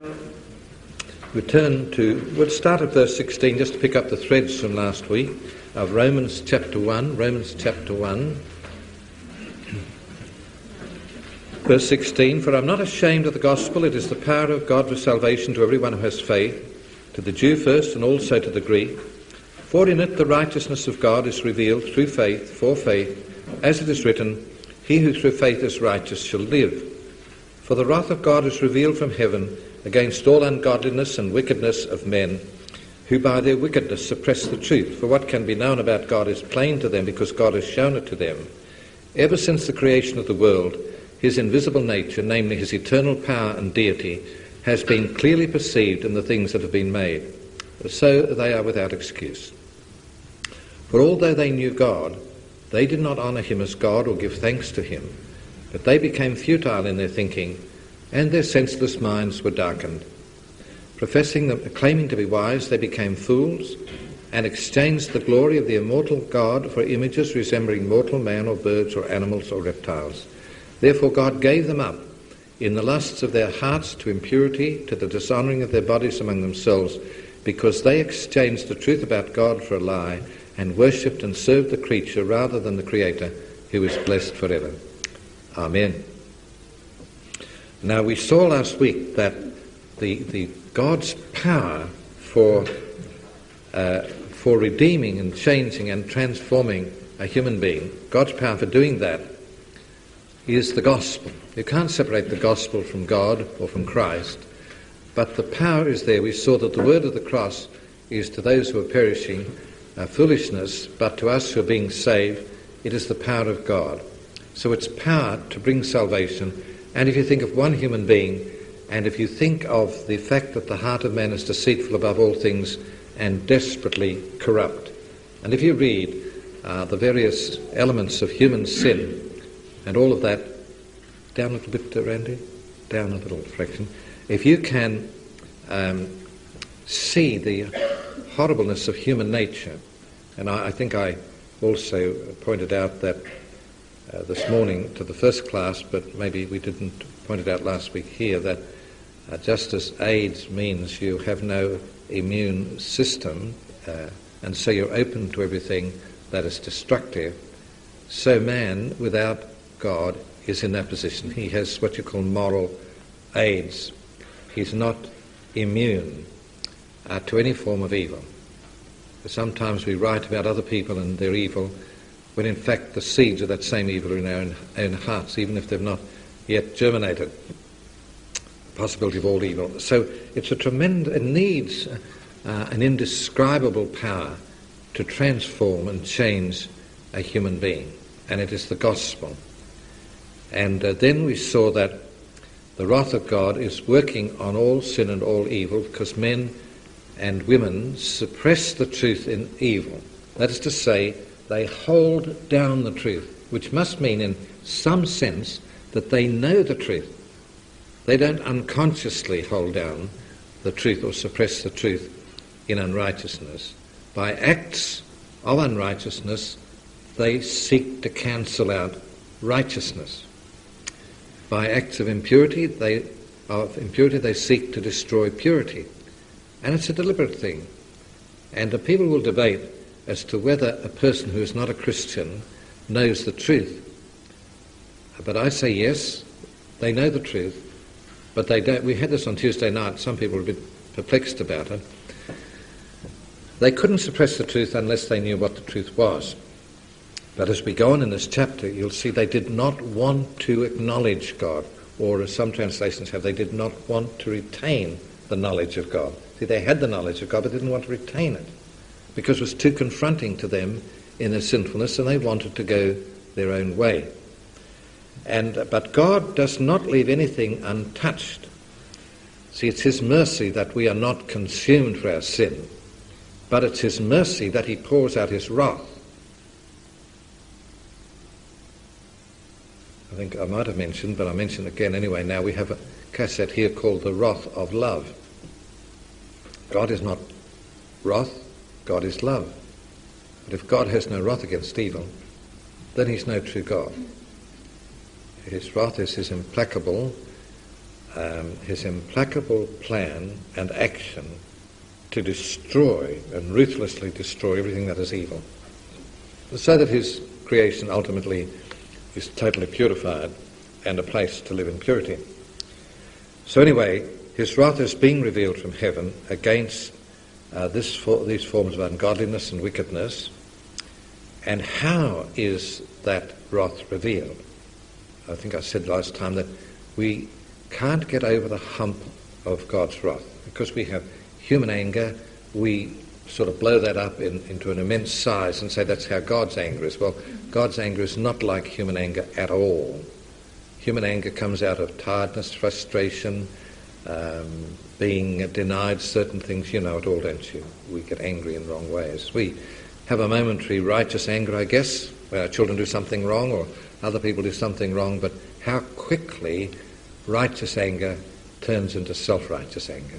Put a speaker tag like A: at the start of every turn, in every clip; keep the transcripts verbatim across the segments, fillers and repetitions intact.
A: We turn to, we'll start at verse sixteen just to pick up the threads from last week of Romans chapter one, Romans chapter one. Verse sixteen, "For I am not ashamed of the gospel, it is the power of God for salvation to everyone who has faith, to the Jew first and also to the Greek. For in it the righteousness of God is revealed through faith, for faith, as it is written, he who through faith is righteous shall live. For the wrath of God is revealed from heaven against all ungodliness and wickedness of men, who by their wickedness suppress the truth. For what can be known about God is plain to them, because God has shown it to them. Ever since the creation of the world, his invisible nature, namely his eternal power and deity, has been clearly perceived in the things that have been made. So they are without excuse. For although they knew God, they did not honour him as God or give thanks to him, but they became futile in their thinking, and their senseless minds were darkened. Professing them, claiming to be wise, they became fools, and exchanged the glory of the immortal God for images resembling mortal man or birds or animals or reptiles. Therefore God gave them up in the lusts of their hearts to impurity, to the dishonouring of their bodies among themselves, because they exchanged the truth about God for a lie, and worshipped and served the creature rather than the Creator, who is blessed forever. Amen." Now, we saw last week that the, the God's power for uh, for redeeming and changing and transforming a human being, God's power for doing that, is the gospel. You can't separate the gospel from God or from Christ, but the power is there. We saw that the word of the cross is to those who are perishing uh, foolishness, but to us who are being saved, it is the power of God. So it's power to bring salvation. And if you think of one human being, and if you think of the fact that the heart of man is deceitful above all things and desperately corrupt, and if you read uh, the various elements of human sin and all of that, down a little bit, uh, Randy, down a little fraction, if you can um, see the horribleness of human nature, and I, I think I also pointed out that Uh, this morning to the first class, but maybe we didn't point it out last week here, that uh, just as AIDS means you have no immune system, uh, and so you're open to everything that is destructive, so man without God is in that position. He has what you call moral AIDS. He's not immune uh, to any form of evil. Sometimes we write about other people and their evil, when in fact the seeds of that same evil are in our own, own hearts, even if they've not yet germinated. The possibility of all evil. So it's a tremendous, it needs uh, an indescribable power to transform and change a human being, and it is the gospel. And uh, then we saw that the wrath of God is working on all sin and all evil, because men and women suppress the truth in evil. That is to say, they hold down the truth, which must mean in some sense that they know the truth. They don't unconsciously hold down the truth or suppress the truth in unrighteousness. By acts of unrighteousness, they seek to cancel out righteousness. By acts of impurity, they of impurity they seek to destroy purity. And it's a deliberate thing. And the people will debate as to whether a person who is not a Christian knows the truth. But I say yes, they know the truth, but they don't. We had this on Tuesday night. Some people were a bit perplexed about it. They couldn't suppress the truth unless they knew what the truth was. But as we go on in this chapter, you'll see they did not want to acknowledge God, or as some translations have, they did not want to retain the knowledge of God. See, they had the knowledge of God, but didn't want to retain it, because it was too confronting to them in their sinfulness, and they wanted to go their own way. And but God does not leave anything untouched. See, it's his mercy that we are not consumed for our sin, but it's his mercy that he pours out his wrath. I think I might have mentioned, but I mention again anyway now, we have a cassette here called The Wrath of Love. God is not wrath, God is love. But if God has no wrath against evil, then he's no true God. His wrath is his implacable um, his implacable plan and action to destroy and ruthlessly destroy everything that is evil, so that his creation ultimately is totally purified and a place to live in purity. So anyway, his wrath is being revealed from heaven against uh, this for, these forms of ungodliness and wickedness. And how is that wrath revealed? I think I said last time that we can't get over the hump of God's wrath. Because we have human anger, we sort of blow that up in, into an immense size and say that's how God's anger is. Well, God's anger is not like human anger at all. Human anger comes out of tiredness, frustration, um, being denied certain things. You know it all, don't you? We get angry in wrong ways. We have a momentary righteous anger, I guess, where our children do something wrong or other people do something wrong, but how quickly righteous anger turns into self-righteous anger.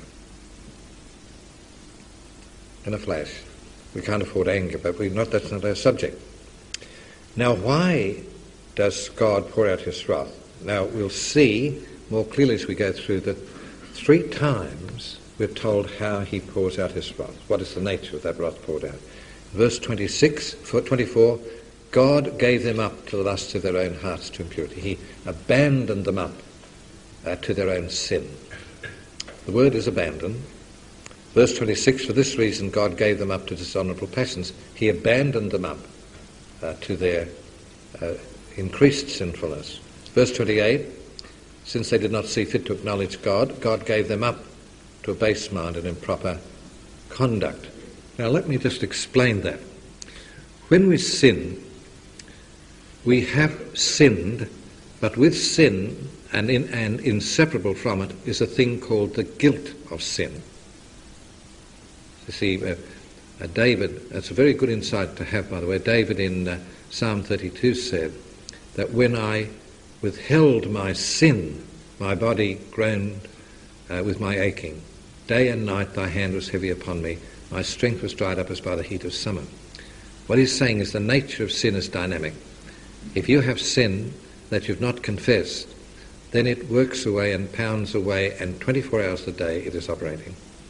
A: In a flash. We can't afford anger, but we not that's not our subject. Now, why does God pour out his wrath? Now, we'll see more clearly as we go through that three times we're told how he pours out his wrath. What is the nature of that wrath poured out? Verse twenty-six, twenty-four, God gave them up to the lusts of their own hearts to impurity. He abandoned them up uh, to their own sin. The word is abandon. Verse twenty-six, for this reason God gave them up to dishonourable passions. He abandoned them up uh, to their uh, increased sinfulness. Verse twenty-eight, since they did not see fit to acknowledge God, God gave them up to a base mind and improper conduct. Now let me just explain that. When we sin, we have sinned, but with sin, and, in, and inseparable from it, is a thing called the guilt of sin. You see, uh, uh, David, that's a very good insight to have, by the way. David in uh, Psalm thirty-two said that when I withheld my sin, my body groaned uh, with my aching. Day and night thy hand was heavy upon me. My strength was dried up as by the heat of summer. What he's saying is the nature of sin is dynamic. If you have sin that you've not confessed, then it works away and pounds away, and twenty-four hours a day it is operating.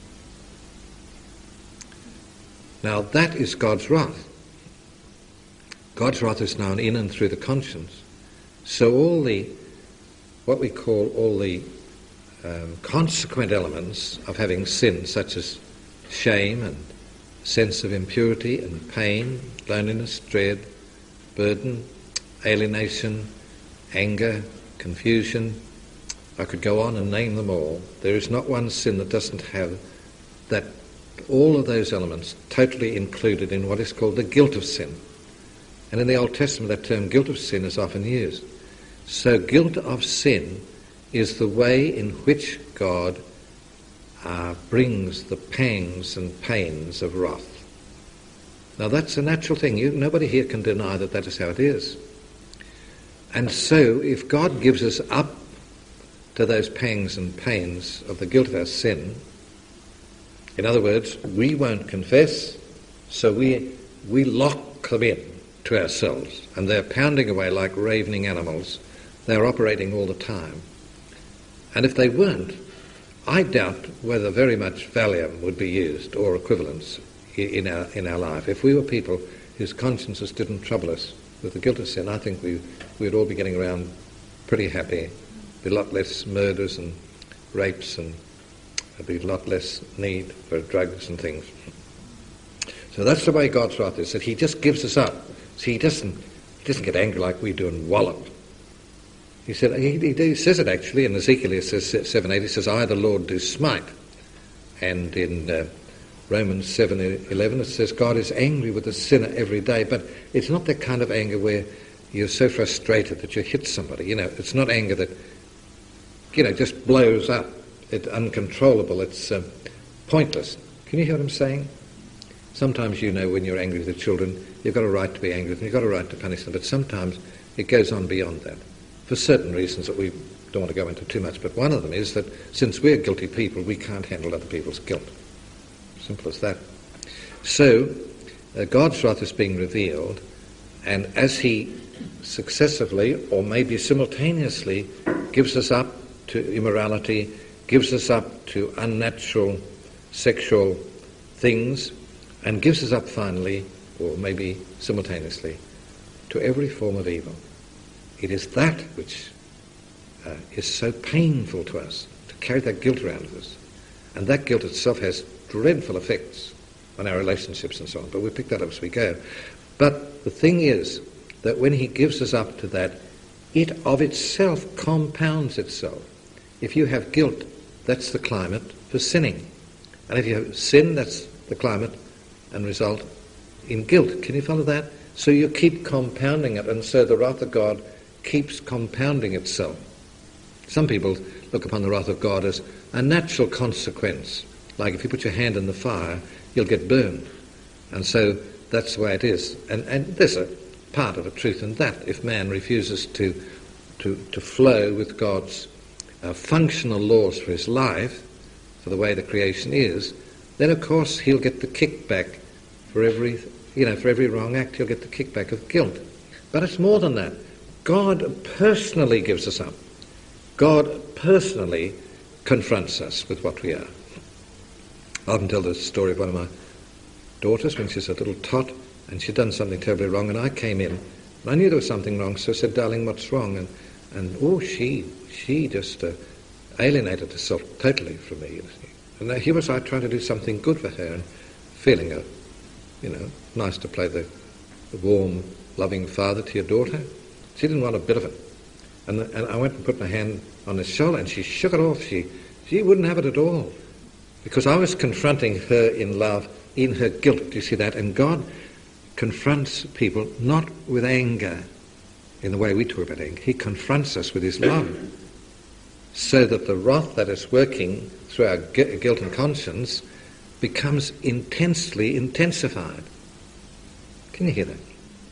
A: Now that is God's wrath. God's wrath is known in and through the conscience. So all the, what we call all the um, consequent elements of having sinned, such as shame and sense of impurity and pain, loneliness, dread, burden, alienation, anger, confusion. I could go on and name them all. There is not one sin that doesn't have that, all of those elements totally included in what is called the guilt of sin. And in the Old Testament that term guilt of sin is often used. So guilt of sin is the way in which God uh, brings the pangs and pains of wrath. Now that's a natural thing. You, nobody here can deny that that is how it is. And so if God gives us up to those pangs and pains of the guilt of our sin, in other words, we won't confess, so we we lock them in to ourselves, and they're pounding away like ravening animals. They're operating all the time. And if they weren't, I doubt whether very much Valium would be used or equivalents in our in our life. If we were people whose consciences didn't trouble us with the guilt of sin, I think we we'd all be getting around pretty happy. Be a lot less murders and rapes, and there'd be a lot less need for drugs and things. So that's the way God's wrath is, that he just gives us up. See, he doesn't he doesn't get angry like we do and wallop. He said he, he, he says it actually in Ezekiel. It says seven eight. He says, "I, the Lord, do smite." And in uh, Romans seven eleven, it says God is angry with the sinner every day. But it's not that kind of anger where you're so frustrated that you hit somebody. You know, it's not anger that you know just blows up. It's uncontrollable. It's uh, pointless. Can you hear what I'm saying? Sometimes, you know, when you're angry with the children, you've got a right to be angry with them. You've got a right to punish them. But sometimes it goes on beyond that, for certain reasons that we don't want to go into too much. But one of them is that since we're guilty people, we can't handle other people's guilt. Simple as that. So uh, God's wrath is being revealed, and as he successively, or maybe simultaneously, gives us up to immorality, gives us up to unnatural sexual things, and gives us up finally, or maybe simultaneously, to every form of evil. It is that which uh, is so painful to us, to carry that guilt around with us. And that guilt itself has dreadful effects on our relationships and so on, but we'll pick that up as we go. But the thing is that when he gives us up to that, it of itself compounds itself. If you have guilt, that's the climate for sinning. And if you have sin, that's the climate and result in guilt. Can you follow that? So you keep compounding it, and so the wrath of God keeps compounding itself. Some people look upon the wrath of God as a natural consequence. Like if you put your hand in the fire, you'll get burned. And so that's the way it is. And, and there's a part of a truth in that. If man refuses to, to, to flow with God's uh, functional laws for his life, for the way the creation is, then of course he'll get the kickback for every, you know, for every wrong act. He'll get the kickback of guilt. But it's more than that. God personally gives us up. God personally confronts us with what we are. I often tell the story of one of my daughters when she's a little tot and she'd done something terribly wrong, and I came in and I knew there was something wrong, so I said, "Darling, what's wrong?" And, and oh, she she just uh, alienated herself totally from me. And here was I trying to do something good for her and feeling, a, you know, nice to play the, the warm, loving father to your daughter. She didn't want a bit of it. And, and I went and put my hand on her shoulder and she shook it off. She, she wouldn't have it at all. Because I was confronting her in love, in her guilt. Do you see that? And God confronts people not with anger in the way we talk about anger. He confronts us with his love. So that the wrath that is working through our gu- guilt and conscience becomes intensely intensified. Can you hear that?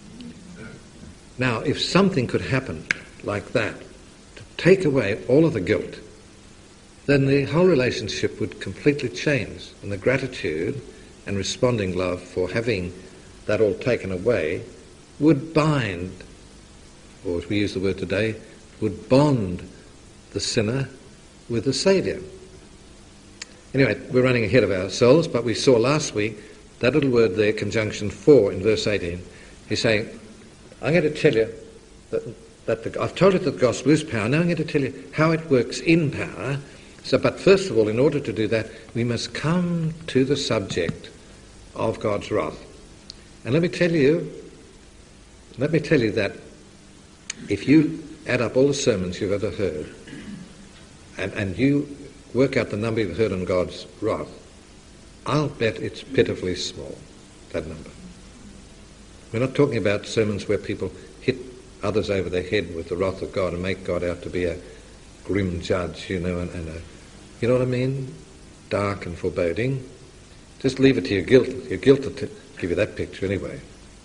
A: Now, if something could happen like that, to take away all of the guilt, then the whole relationship would completely change, and the gratitude and responding love for having that all taken away would bind, or as we use the word today, would bond the sinner with the Saviour. Anyway, we're running ahead of ourselves, but we saw last week that little word there, conjunction for, in verse eighteen. He's saying, I'm going to tell you that, that the, I've told you that the gospel is power. Now I'm going to tell you how it works in power. So, but first of all, in order to do that, we must come to the subject of God's wrath. And let me tell you, let me tell you that if you add up all the sermons you've ever heard, and, and you work out the number you've heard on God's wrath, I'll bet it's pitifully small, that number. We're not talking about sermons where people hit others over their head with the wrath of God and make God out to be a grim judge, you know, and, and a, you know what I mean? Dark and foreboding. Just leave it to your guilt. Your guilt will t- give you that picture anyway.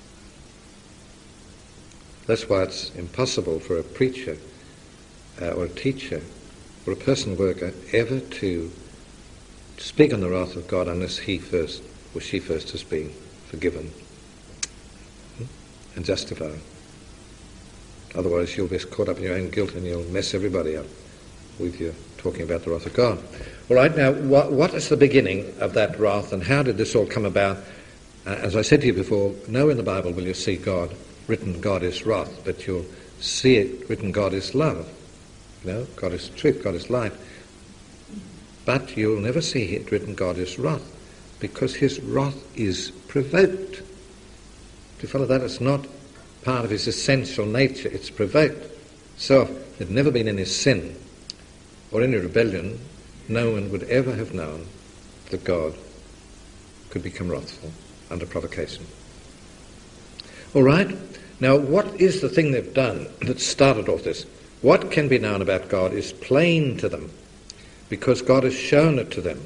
A: That's why it's impossible for a preacher uh, or a teacher or a personal worker ever to speak on the wrath of God unless he first or she first has been forgiven and justified. Otherwise you'll be caught up in your own guilt and you'll mess everybody up with your talking about the wrath of God. All right, now what, what is the beginning of that wrath and how did this all come about? Uh, as I said to you before, nowhere in the Bible will you see God written God is wrath, but you'll see it written God is love. You know, God is truth, God is light. But you'll never see it written God is wrath, because his wrath is provoked. Do you follow that? It's not part of his essential nature, it's provoked. So if there'd never been any sin or any rebellion, no one would ever have known that God could become wrathful under provocation. All right, now what is the thing they've done that started off this? What can be known about God is plain to them, because God has shown it to them.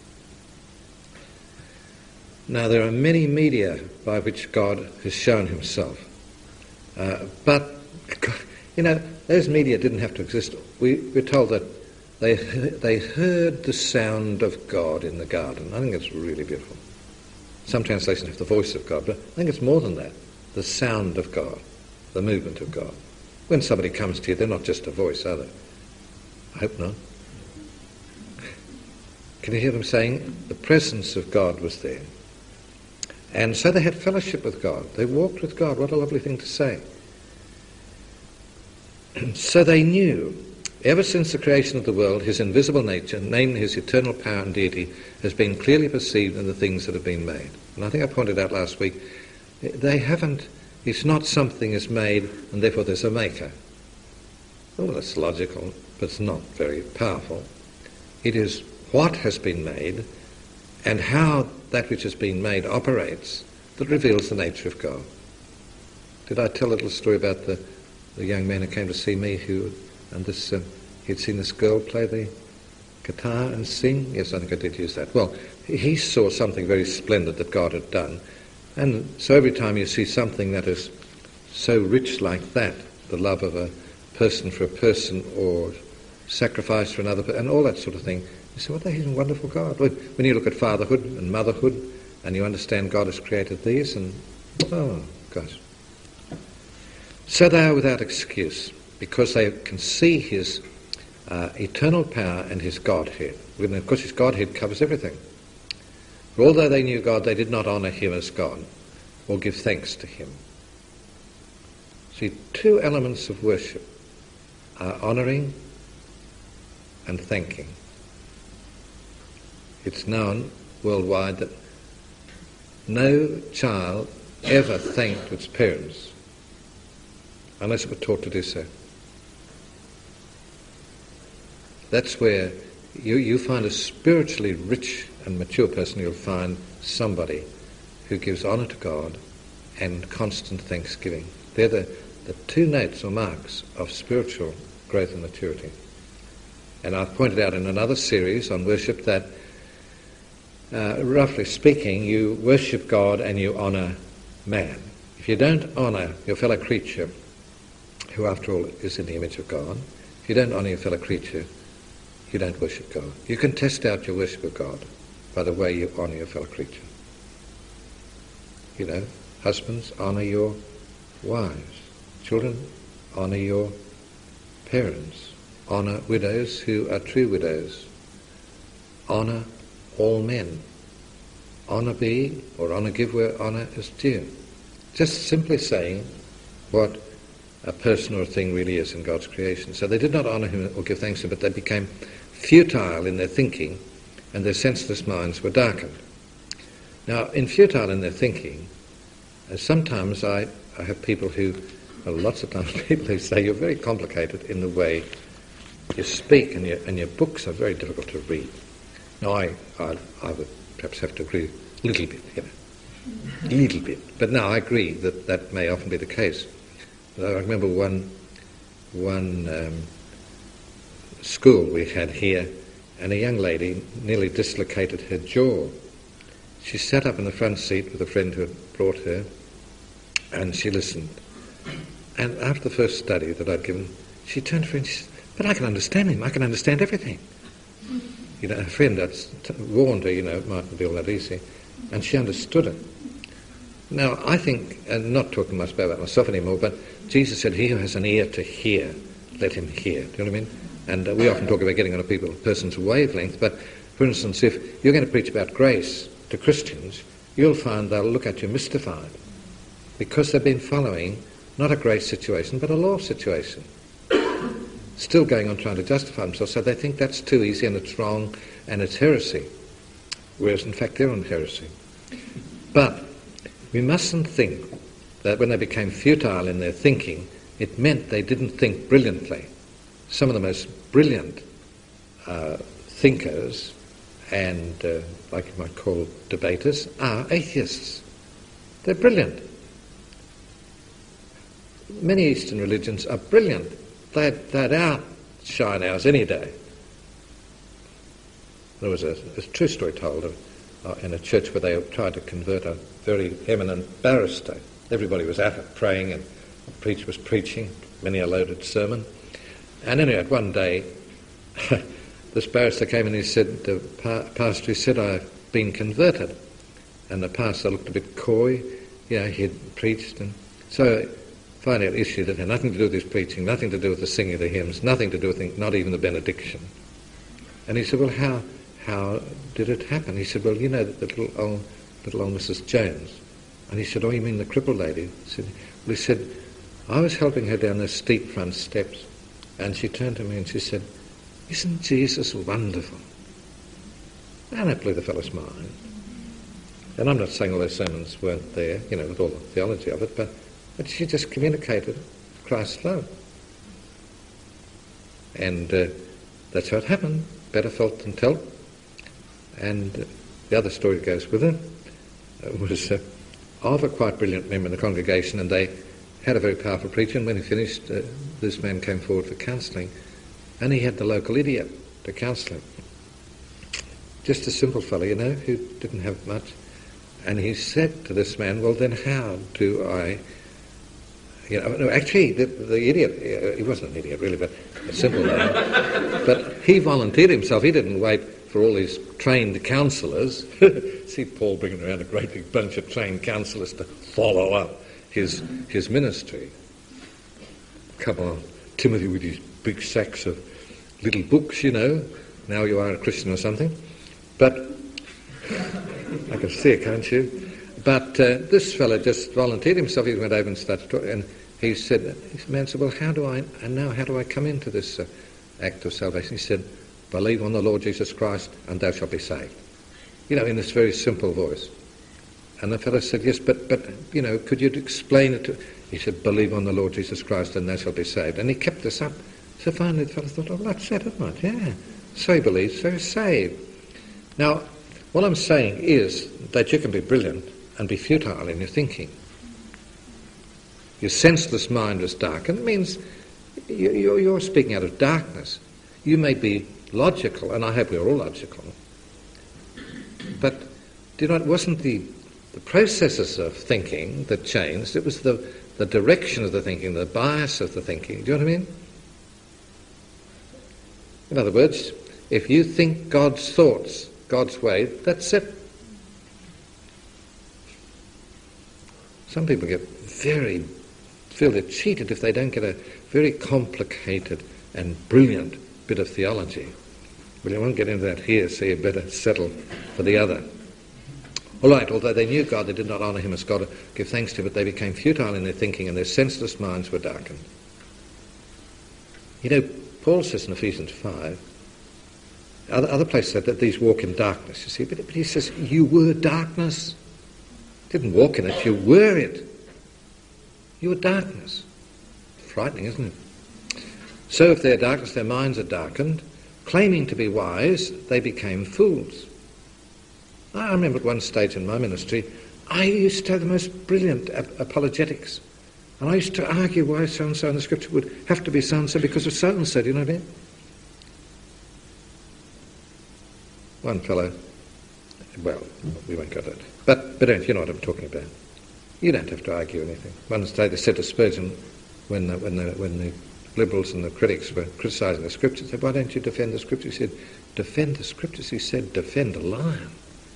A: Now, there are many media by which God has shown himself. Uh, but, you know, those media didn't have to exist. We, we're told that they, they heard the sound of God in the garden. I think it's really beautiful. Some translations have the voice of God, but I think it's more than that. The sound of God, the movement of God. When somebody comes to you, they're not just a voice, are they? I hope not. Can you hear them saying the presence of God was there? And so they had fellowship with God. They walked with God. What a lovely thing to say. So they knew, ever since the creation of the world, his invisible nature, namely his eternal power and deity, has been clearly perceived in the things that have been made. And I think I pointed out last week, they haven't, it's not something is made and therefore there's a maker. Well, that's logical, but it's not very powerful. It is what has been made and how that which has been made operates that reveals the nature of God. Did I tell a little story about the, the young man who came to see me who, and this, um, he'd seen this girl play the guitar and sing? Yes, I think I did use that. Well, he saw something very splendid that God had done. And so every time you see something that is so rich like that, the love of a person for a person or sacrifice for another, and all that sort of thing, you say, what a wonderful God. When you look at fatherhood and motherhood and you understand God has created these, and oh gosh. So they are without excuse because they can see his uh, eternal power and his Godhead. And of course his Godhead covers everything. For although they knew God, they did not honour him as God or give thanks to him. See, two elements of worship are honouring and thanking. It's known worldwide that no child ever thanked its parents unless it were taught to do so. That's where you, you find a spiritually rich and mature person, you'll find somebody who gives honour to God and constant thanksgiving. They're the, the two notes or marks of spiritual growth and maturity. And I've pointed out in another series on worship that Uh, roughly speaking, you worship God and you honour man. If you don't honour your fellow creature, who after all is in the image of God, if you don't honour your fellow creature, you don't worship God. You can test out your worship of God by the way you honour your fellow creature. You know, husbands, honour your wives. Children, honour your parents. Honour widows who are true widows. Honour all men. Honour be, or honour give where honour is due. Just simply saying what a person or a thing really is in God's creation. So they did not honour him or give thanks to him, but they became futile in their thinking and their senseless minds were darkened. Now, in futile in their thinking, uh, sometimes I, I have people who, well, lots of times people who say you're very complicated in the way you speak and your, and your books are very difficult to read. Now, I, I, I would perhaps have to agree a little bit, you know, a little bit. But no, I agree that that may often be the case. I remember one one um, school we had here, and a young lady nearly dislocated her jaw. She sat up in the front seat with a friend who had brought her, and she listened. And after the first study that I'd given, she turned to her and she said, "But I can understand him. I can understand everything." You know, her friend had warned her, you know, it mightn't be all that easy, and she understood it. Now, I think, and not talking much about myself anymore, but Jesus said, "He who has an ear to hear, let him hear." Do you know what I mean? And uh, we often talk about getting on a people, person's wavelength, but for instance, if you're going to preach about grace to Christians, you'll find they'll look at you mystified, because they've been following not a grace situation, but a law situation. Still going on trying to justify themselves, so they think that's too easy and it's wrong and it's heresy, whereas in fact they're on heresy. But we mustn't think that when they became futile in their thinking, it meant they didn't think brilliantly. Some of the most brilliant uh, thinkers and, uh, like you might call debaters, are atheists. They're brilliant. Many Eastern religions are brilliant. They'd, they'd outshine ours any day. There was a, a true story told of, uh, in a church where they tried to convert a very eminent barrister. Everybody was at it, praying, and the preacher was preaching, many a loaded sermon. And anyway, one day, this barrister came and he said, the pa- pastor, he said, "I've been converted." And the pastor looked a bit coy. You know, he had preached. And so finding out issues that had nothing to do with his preaching, nothing to do with the singing of the hymns, nothing to do with the, not even the benediction. And he said, well, how how did it happen? He said, well, you know, the little old, little old Missus Jones. And he said, oh, you mean the crippled lady? He said, well, he said, I was helping her down the steep front steps, and she turned to me and she said, isn't Jesus wonderful? And that blew the fellow's mind. And I'm not saying all those sermons weren't there, you know, with all the theology of it, but, but she just communicated Christ's love. And uh, that's how it happened. Better felt than told. And uh, the other story that goes with it uh, was uh, of a quite brilliant member in the congregation, and they had a very powerful preacher, and when he finished, uh, this man came forward for counselling, and he had the local idiot to counsel him. Just a simple fellow, you know, who didn't have much. And he said to this man, well, then how do I... You know, no, actually, the, the idiot, uh, he wasn't an idiot really, but a simple man. But he volunteered himself. He didn't wait for all these trained counsellors. See Paul bringing around a great big bunch of trained counsellors to follow up his his ministry. Come on, Timothy with his big sacks of little books, you know. Now you are a Christian or something. But, I can see it, can't you? But uh, this fellow just volunteered himself. He went over and started talking, and he said, this man said, well, how do I, and now how do I come into this uh, act of salvation? He said, believe on the Lord Jesus Christ and thou shalt be saved. You know, in this very simple voice. And the fellow said, yes, but, but you know, could you explain it to... He said, believe on the Lord Jesus Christ and thou shalt be saved. And he kept this up. So finally the fellow thought, oh, that's it, isn't it? Yeah. So he believes, so he's saved. Now, what I'm saying is that you can be brilliant and be futile in your thinking. Your senseless mind is darkened. It means you're, you're speaking out of darkness. You may be logical, and I hope we're all logical, but do you know, it wasn't the, the processes of thinking that changed, it was the, the direction of the thinking, the bias of the thinking. Do you know what I mean? In other words, if you think God's thoughts, God's way, that's it. Some people get very, feel they're cheated if they don't get a very complicated and brilliant bit of theology. Well, you won't get into that here, so you better settle for the other. All right, although they knew God, they did not honour him as God, give thanks to him, but they became futile in their thinking and their senseless minds were darkened. You know, Paul says in Ephesians five, other, other places said that these walk in darkness, you see, but, but he says, you were darkness. Didn't walk in it, you were it. You were darkness. Frightening, isn't it? So if they're darkness, their minds are darkened. Claiming to be wise, they became fools. I remember at one stage in my ministry, I used to have the most brilliant ap- apologetics. And I used to argue why so-and-so in the scripture would have to be so-and-so because of so-and-so, do you know what I mean? One fellow, well, we won't go to that. But, but don't, you know what I'm talking about. You don't have to argue anything. One day they said to Spurgeon, when the, when the, when the liberals and the critics were criticising the scriptures, they said, why don't you defend the scriptures? He said, defend the scriptures? He said, defend a lion.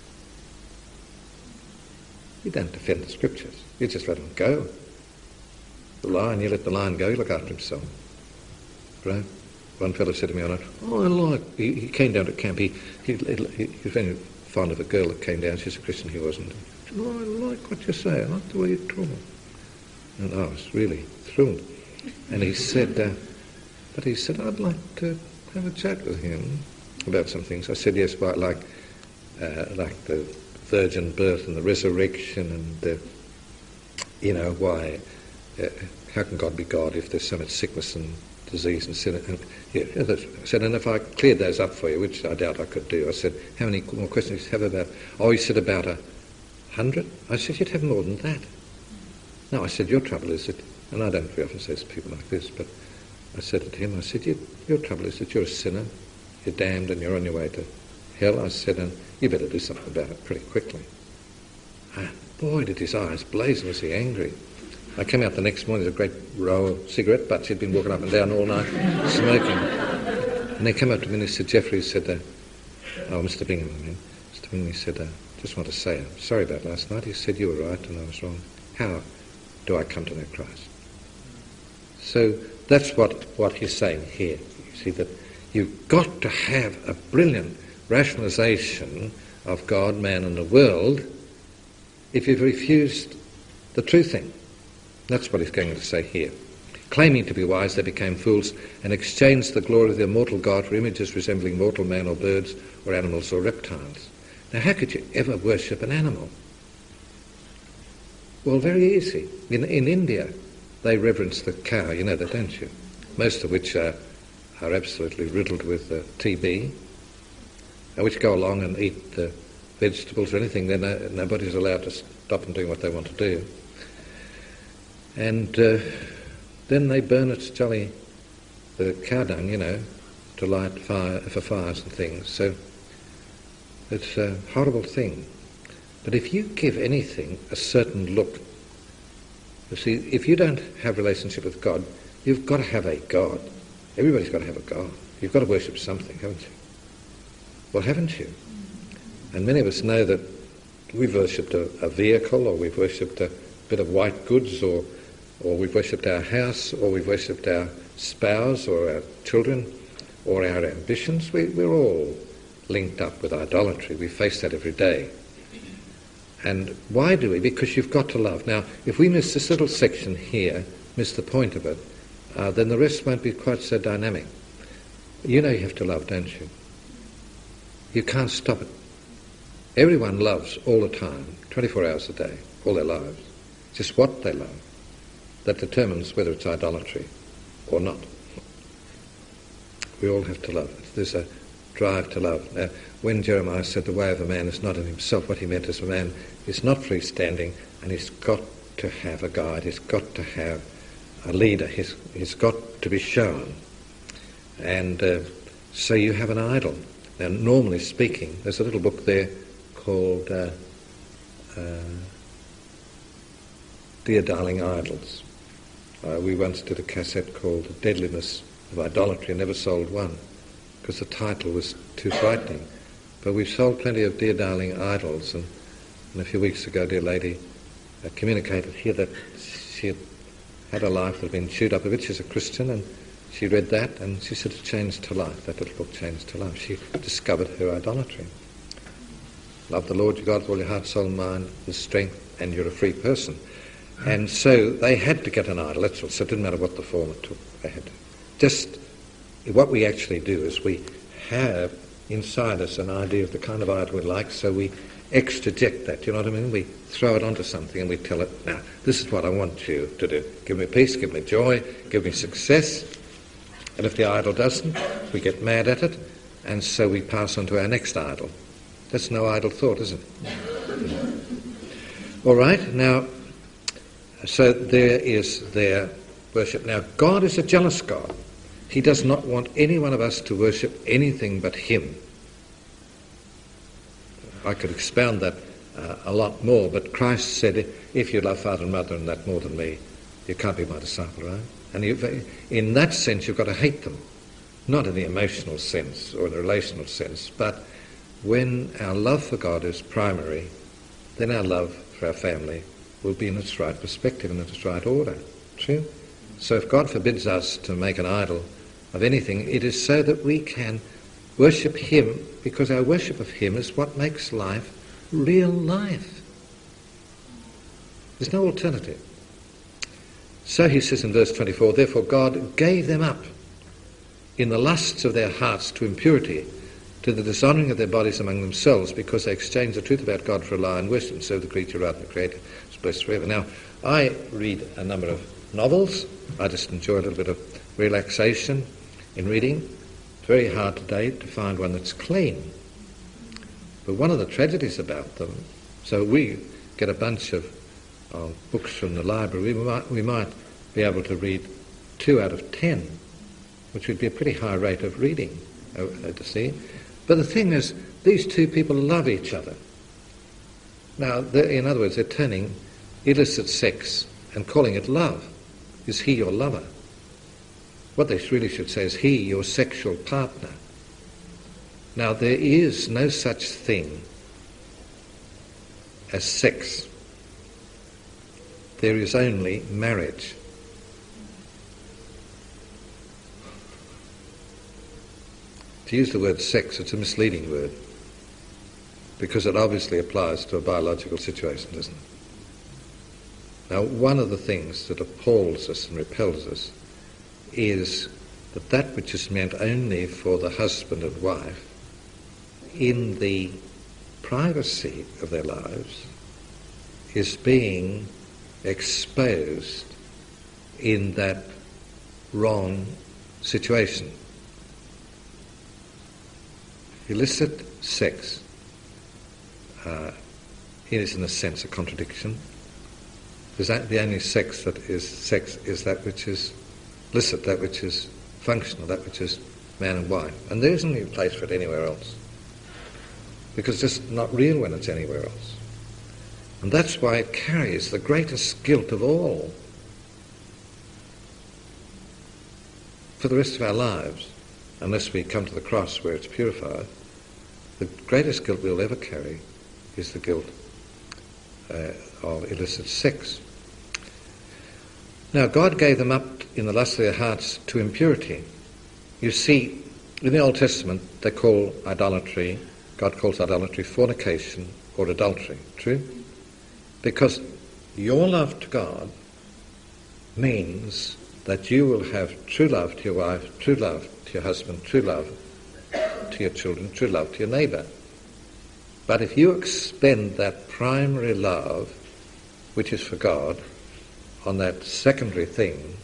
A: You don't defend the scriptures. You just let them go. The lion, you let the lion go, you look after himself. Right? One fellow said to me on it, oh, I like, he, he came down to camp, he, he, he, he was very fond of a girl that came down, she's a Christian, he wasn't. He said, oh, I like what you say, I like the way you talk. And I was really thrilled. And he said, uh, but he said, I'd like to have a chat with him about some things. I said, yes, but like, uh, like the virgin birth and the resurrection and the, you know, why, uh, how can God be God if there's so much sickness and disease and sin? And, yeah, I said, and if I cleared those up for you, which I doubt I could do, I said, how many more questions do you have about? Oh, he said, about a hundred. I said, you'd have more than that. No, I said, your trouble is that, and I don't very often say to people like this, but I said to him, I said, you, your trouble is that you're a sinner, you're damned and you're on your way to hell. I said, and you better do something about it pretty quickly. And boy, did his eyes blaze and was he angry. I came out the next morning, there's a great row of cigarette butts. He'd been walking up and down all night smoking. And he came up to me and he said, Geoffrey, he said, uh, oh, Mister Bingham, I mean, Mister Bingham, he said, uh, just want to say, I'm sorry about last night. He said, you were right and I was wrong. How do I come to know Christ? So that's what, what he's saying here. You see that you've got to have a brilliant rationalisation of God, man and the world if you've refused the true thing. That's what he's going to say here. Claiming to be wise, they became fools and exchanged the glory of the immortal God for images resembling mortal man or birds or animals or reptiles. Now, how could you ever worship an animal? Well, very easy. In, in India, they reverence the cow, you know that, don't you? Most of which are, are absolutely riddled with uh, T B, which go along and eat uh, vegetables or anything. Then no, nobody's allowed to stop them doing what they want to do. And uh, then they burn its jolly, the cow dung, you know, to light fire for fires and things. So it's a horrible thing. But if you give anything a certain look, you see, if you don't have a relationship with God, you've got to have a God. Everybody's got to have a God. You've got to worship something, haven't you? Well, haven't you? And many of us know that we've worshipped a, a vehicle, or we've worshipped a bit of white goods, or or we've worshipped our house, or we've worshipped our spouse, or our children, or our ambitions. We, we're all linked up with idolatry. We face that every day. And why do we? Because you've got to love. Now, if we miss this little section here, miss the point of it, uh, then the rest won't be quite so dynamic. You know you have to love, don't you? You can't stop it. Everyone loves all the time, twenty-four hours a day, all their lives. Just what they love that determines whether it's idolatry or not. We all have to love. There's a drive to love. Now, when Jeremiah said the way of a man is not in himself, what he meant is a man is not freestanding, and he's got to have a guide, he's got to have a leader, he's, he's got to be shown. And uh, so you have an idol. Now, normally speaking, there's a little book there called uh, uh, Dear Darling Idols. Uh, we once did a cassette called The Deadliness of Idolatry and never sold one because the title was too frightening. But we've sold plenty of Dear Darling Idols, and, and a few weeks ago, dear lady uh, communicated here that she had had a life that had been chewed up a bit. She's a Christian, and she read that, and she said it changed her life. That little book changed her life. She discovered her idolatry. Love the Lord your God with all your heart, soul, mind, and strength, and you're a free person. And so they had to get an idol, that's all. So it didn't matter what the form it took. They had to. Just what we actually do is we have inside us an idea of the kind of idol we like, so we extraject that, you know what I mean? We throw it onto something and we tell it, now, this is what I want you to do. Give me peace, give me joy, give me success. And if the idol doesn't, we get mad at it, and so we pass on to our next idol. That's no idle thought, is it? All right, now, so there is their worship. Now, God is a jealous God. He does not want any one of us to worship anything but him. I could expound that uh, a lot more, but Christ said, if you love father and mother and that more than me, you can't be my disciple, right? And you, in that sense, you've got to hate them. Not in the emotional sense or in the relational sense, but when our love for God is primary, then our love for our family will be in its right perspective and in its right order. True? So if God forbids us to make an idol of anything, it is so that we can worship him, because our worship of him is what makes life real life. There's no alternative. So he says in verse twenty-four, therefore God gave them up in the lusts of their hearts to impurity, to the dishonouring of their bodies among themselves, because they exchanged the truth about God for a lie and worship and serve the creature rather than the Creator. It's blessed forever. Now, I read a number of novels. I just enjoy a little bit of relaxation in reading. It's very hard today to find one that's clean. But one of the tragedies about them, so we get a bunch of, of books from the library, we might, we might be able to read two out of ten, which would be a pretty high rate of reading, uh, to see. But the thing is, these two people love each other. Now, in other words, they're turning illicit sex and calling it love. Is he your lover? What they really should say is he your sexual partner. Now, there is no such thing as sex. There is only marriage. To use the word sex, it's a misleading word, because it obviously applies to a biological situation, doesn't it? Now, one of the things that appalls us and repels us is that that which is meant only for the husband and wife, in the privacy of their lives, is being exposed in that wrong situation. Illicit sex uh, is, in a sense, a contradiction. Is that the only sex that is sex is that which is licit, that which is functional, that which is man and wife. And there isn't any place for it anywhere else, because it's just not real when it's anywhere else. And that's why it carries the greatest guilt of all for the rest of our lives, unless we come to the cross where it's purified. The greatest guilt we'll ever carry is the guilt uh, of illicit sex. Now, God gave them up in the lust of their hearts to impurity. You see, in the Old Testament, they call idolatry, God calls idolatry fornication or adultery. True? Because your love to God means that you will have true love to your wife, true love to your husband, true love to your children, true love to your neighbour. But if you expend that primary love, which is for God, on that secondary thing,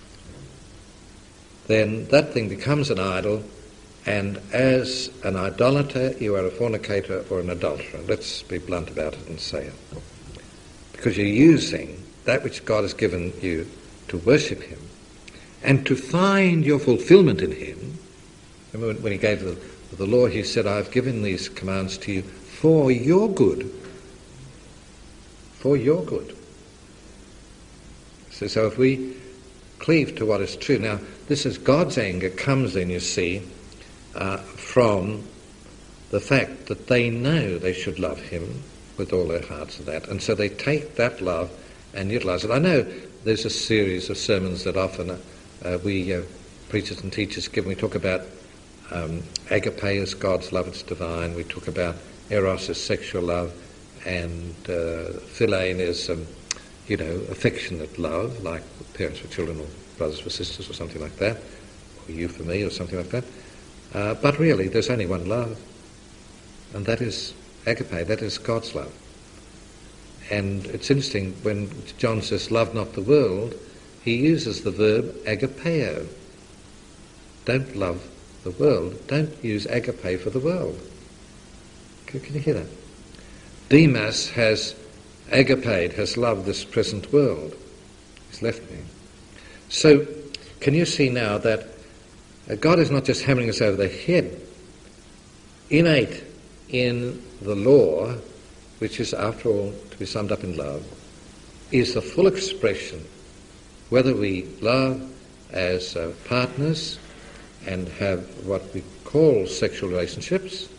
A: then that thing becomes an idol, and as an idolater you are a fornicator or an adulterer. Let's be blunt about it and say it. Because you're using that which God has given you to worship him and to find your fulfillment in him. Remember when he gave the, the law, he said, I've given these commands to you for your good. For your good. So, so if we cleave to what is true. Now, this is God's anger comes in, you see, uh, from the fact that they know they should love him with all their hearts and that. And so they take that love and utilise it. I know there's a series of sermons that often uh, we uh, preachers and teachers give. We talk about um, agape as God's love, it's divine. We talk about eros as sexual love, and uh, philein is, um, you know, affectionate love, like parents for children or brothers for sisters or something like that, or you for me or something like that. Uh, but really, there's only one love, and that is agape, that is God's love. And it's interesting, when John says, love not the world, he uses the verb agapeo. Don't love the world. Don't use agape for the world. Can, can you hear that? Demas has agaped, has loved this present world. He's left me. So, can you see now that uh, God is not just hammering us over the head. Innate in the law, which is, after all, to be summed up in love, is the full expression, whether we love as uh, partners and have what we call sexual relationships,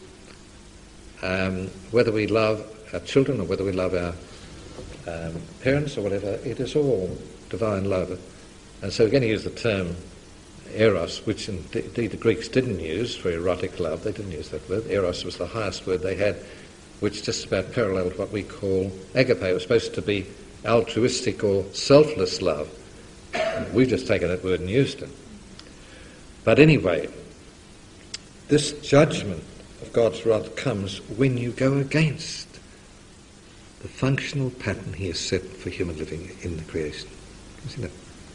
A: um, whether we love our children or whether we love our um, parents or whatever, it is all divine love. And so we're going to use the term eros, which indeed the Greeks didn't use for erotic love. They didn't use that word. Eros was the highest word they had, which just about paralleled what we call agape. It was supposed to be altruistic or selfless love. We've just taken that word and used it. But anyway, this judgment of God's wrath comes when you go against the functional pattern he has set for human living in the creation. You see that?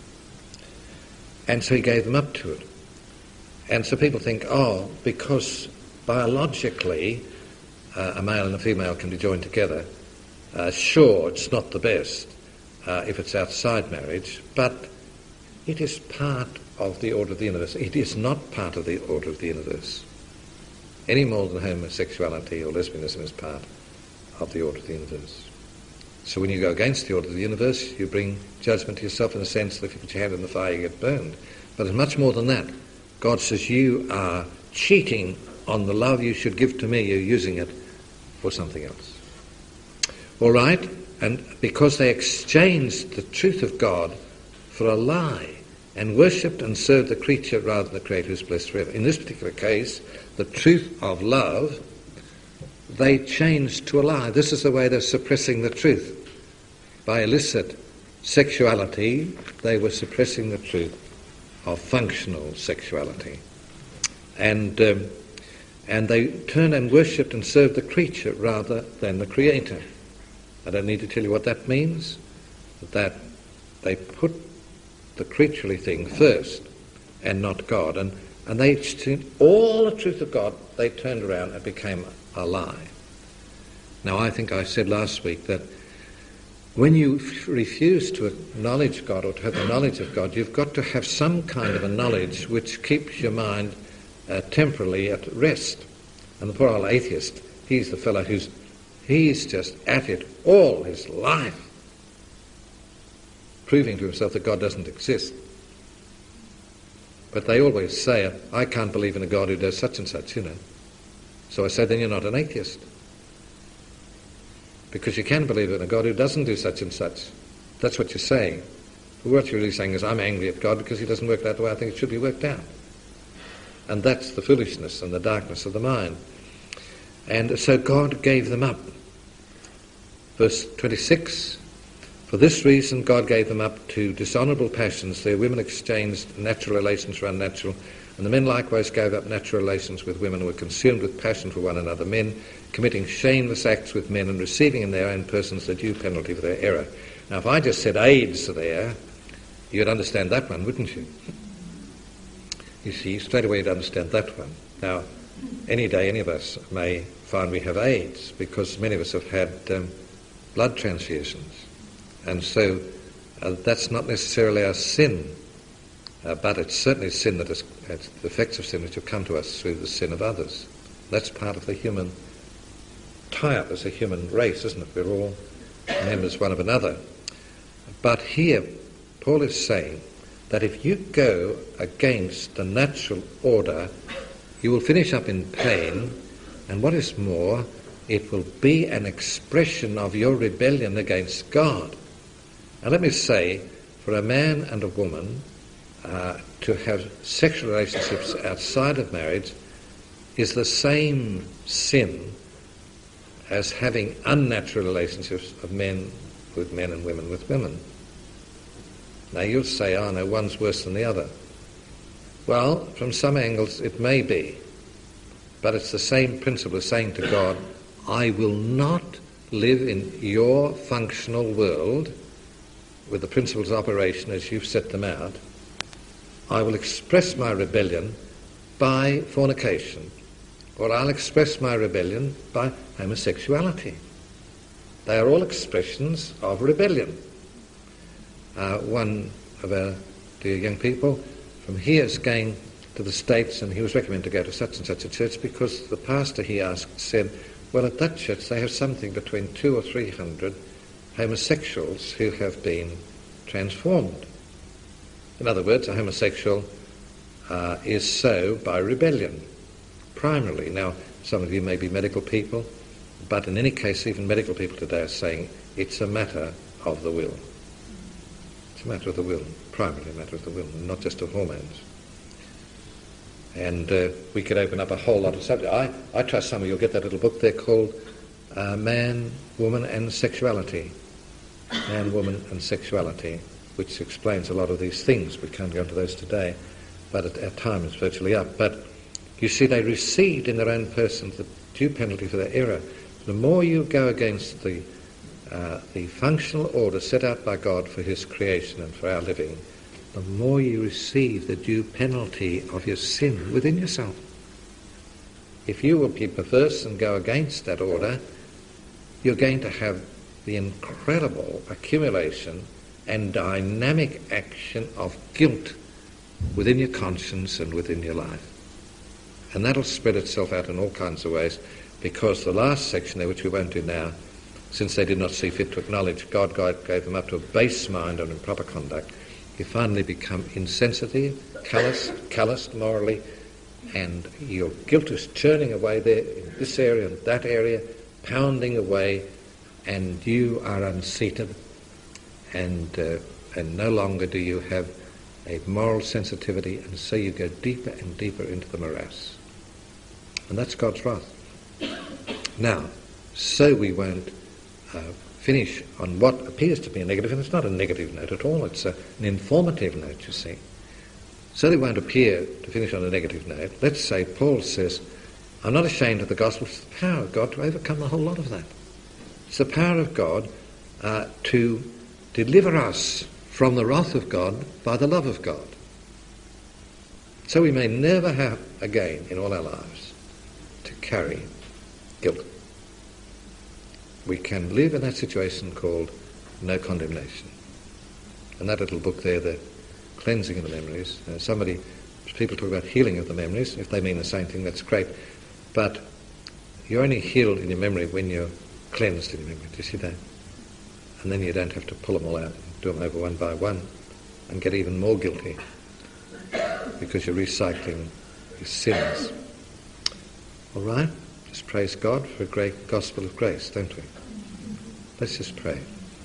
A: And so he gave them up to it. And so people think, oh, because biologically uh, a male and a female can be joined together, uh, sure, it's not the best uh, if it's outside marriage, but it is part of the order of the universe. It is not part of the order of the universe, any more than homosexuality or lesbianism is part of the order of the universe. So when you go against the order of the universe, you bring judgment to yourself in the sense that if you put your hand in the fire, you get burned. But it's much more than that. God says you are cheating on the love you should give to me. You're using it for something else. All right? And because they exchanged the truth of God for a lie, and worshipped and served the creature rather than the Creator who is blessed forever. In this particular case, the truth of love, they changed to a lie. This is the way they're suppressing the truth. By illicit sexuality, they were suppressing the truth of functional sexuality. And um, and they turned and worshipped and served the creature rather than the Creator. I don't need to tell you what that means, that they put the creaturely thing first and not God. And, and they, all the truth of God, they turned around and became a lie. Now, I think I said last week that when you f- refuse to acknowledge God or to have the knowledge of God, you've got to have some kind of a knowledge which keeps your mind uh, temporarily at rest. And the poor old atheist, he's the fellow who's, he's just at it all his life, proving to himself that God doesn't exist. But they always say, I can't believe in a God who does such and such, you know. So I say, then you're not an atheist. Because you can believe in a God who doesn't do such and such. That's what you're saying. But what you're really saying is, I'm angry at God because he doesn't work out the way I think it should be worked out. And that's the foolishness and the darkness of the mind. And so God gave them up. Verse twenty-six, for this reason God gave them up to dishonourable passions. Their women exchanged natural relations for unnatural, and the men likewise gave up natural relations with women and were consumed with passion for one another, men committing shameless acts with men and receiving in their own persons the due penalty for their error. Now, if I just said AIDS there, you'd understand that one, wouldn't you? You see, straight away you'd understand that one. Now, any day any of us may find we have AIDS because many of us have had um, blood transfusions. And so uh, that's not necessarily our sin, uh, but it's certainly sin that is, it's the effects of sin which have come to us through the sin of others. That's part of the human tie-up as a human race, isn't it? We're all members one of another. But here, Paul is saying that if you go against the natural order, you will finish up in pain, and what is more, it will be an expression of your rebellion against God. Now let me say, for a man and a woman uh, to have sexual relationships outside of marriage is the same sin as having unnatural relationships of men with men and women with women. Now you'll say, oh no, one's worse than the other. Well, from some angles it may be, but it's the same principle as saying to God, I will not live in your functional world with the principles of operation as you've set them out. I will express my rebellion by fornication, or I'll express my rebellion by homosexuality. They are all expressions of rebellion. Uh, one of our dear young people from here is going to the States, and he was recommended to go to such and such a church because the pastor he asked said, well, at that church they have something between two or three hundred homosexuals who have been transformed. In other words, a homosexual uh, is so by rebellion, primarily. Now, some of you may be medical people, but in any case, even medical people today are saying it's a matter of the will. It's a matter of the will, primarily a matter of the will, not just of hormones. And uh, we could open up a whole lot of subjects. I, I trust some of you will get that little book there called uh, Man, Woman and Sexuality. Man, Woman and Sexuality, which explains a lot of these things. We can't go into those today, but at our time it's virtually up. But you see, they received in their own person the due penalty for their error. The more you go against the uh, the functional order set out by God for his creation and for our living, the more you receive the due penalty of your sin within yourself. If you will be perverse and go against that order, you're going to have the incredible accumulation and dynamic action of guilt within your conscience and within your life. And that'll spread itself out in all kinds of ways, because the last section there, which we won't do now, since they did not see fit to acknowledge God, God gave them up to a base mind and improper conduct, you finally become insensitive, callous, calloused morally, and your guilt is churning away there in this area and that area, pounding away, and you are unseated, and uh, and no longer do you have a moral sensitivity, and so you go deeper and deeper into the morass. And that's God's wrath. Now, so we won't uh, finish on what appears to be a negative, and it's not a negative note at all, it's a, an informative note, you see. So they won't appear to finish on a negative note. Let's say Paul says, I'm not ashamed of the gospel. It's the power of God to overcome a whole lot of that. It's the power of God uh, to deliver us from the wrath of God by the love of God. So we may never have again in all our lives to carry guilt. We can live in that situation called no condemnation. And that little book there, the cleansing of the memories, uh, somebody, people talk about healing of the memories. If they mean the same thing, that's great. But you're only healed in your memory when you're cleansed in your memory. Do you see that? And then you don't have to pull them all out and do them over one by one and get even more guilty because you're recycling your sins. All right? Just praise God for a great gospel of grace, don't we? Let's just pray.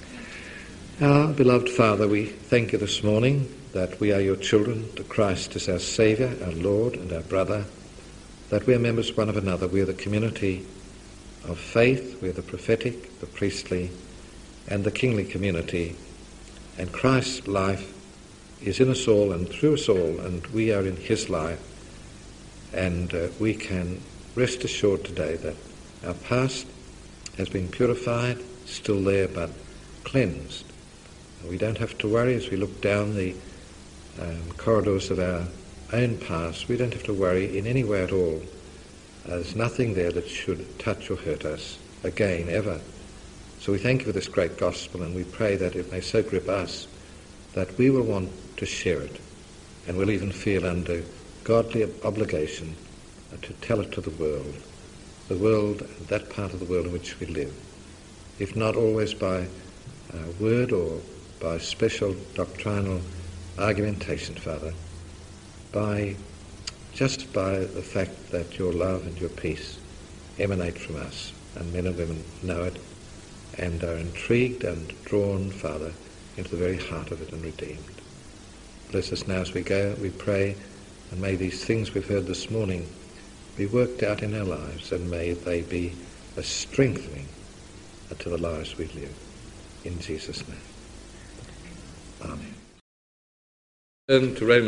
A: Our beloved Father, we thank you this morning that we are your children, that Christ is our Saviour, our Lord and our brother, that we are members one of another. We are the community of faith, we are the prophetic, the priestly and the kingly community, and Christ's life is in us all and through us all, and we are in his life, and uh, we can rest assured today that our past has been purified, still there but cleansed. And we don't have to worry as we look down the um, corridors of our own past. We don't have to worry in any way at all. There's nothing there that should touch or hurt us again, ever. So we thank you for this great gospel, and we pray that it may so grip us that we will want to share it, and we'll even feel under godly obligation to tell it to the world, the world, that part of the world in which we live, if not always by uh, word or by special doctrinal argumentation, Father, by just by the fact that your love and your peace emanate from us, and men and women know it and are intrigued and drawn, Father, into the very heart of it and redeemed. Bless us now as we go, we pray, and may these things we've heard this morning be worked out in our lives, and may they be a strengthening to the lives we live. In Jesus' name. Amen. Turn to Romans